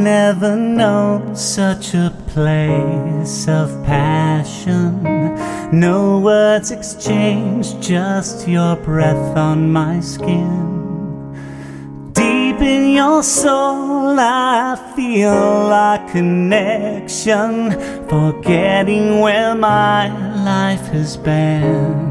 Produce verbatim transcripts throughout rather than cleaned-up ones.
never known such a place of passion. No words exchanged, just your breath on my skin. Deep in your soul I feel a connection, forgetting where my life has been.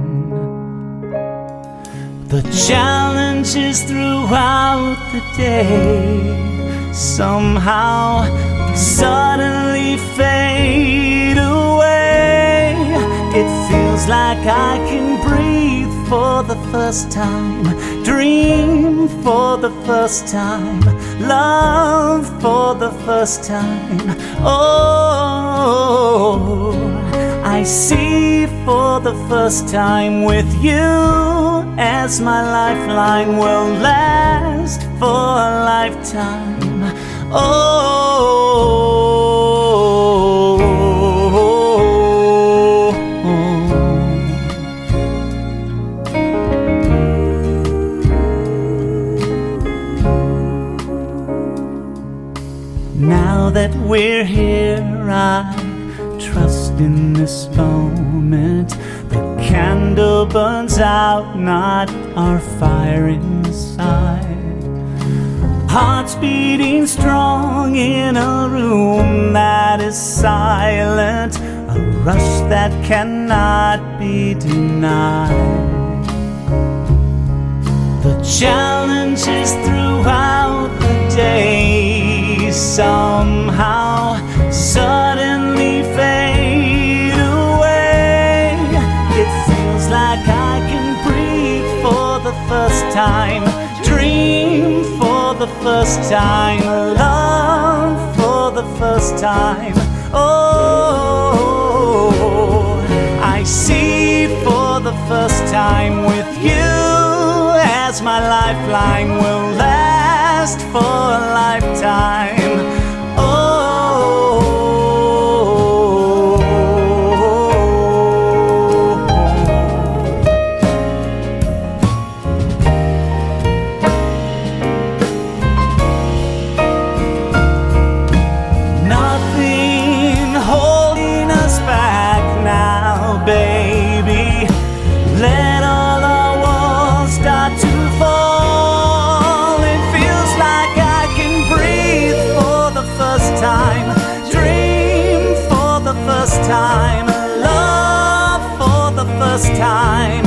The challenges throughout the day somehow suddenly fade away. It feels like I can breathe for the first time, dream for the first time, love for the first time. Oh, I see for the first time with you as my lifeline will last for a lifetime. Oh, now that we're here, I trust in this moment. The candle burns out, not our fire inside. Hearts beating strong in a room that is silent, a rush that cannot be denied. The challenges throughout the day somehow suddenly fade away. It feels like I can breathe for the first time, dream for the first time, love for the first time. Oh, I see for the first time with you as my lifeline will last for a lifetime. Baby, let all our walls start to fall. It feels like I can breathe for the first time, dream for the first time, love for the first time.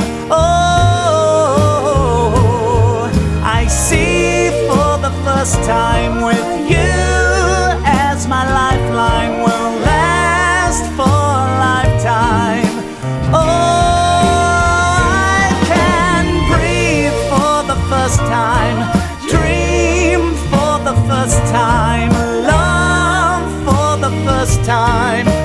Oh, I see for the first time with you as my lifeline will last for a lifetime. Oh, I can breathe for the first time, dream for the first time, love for the first time.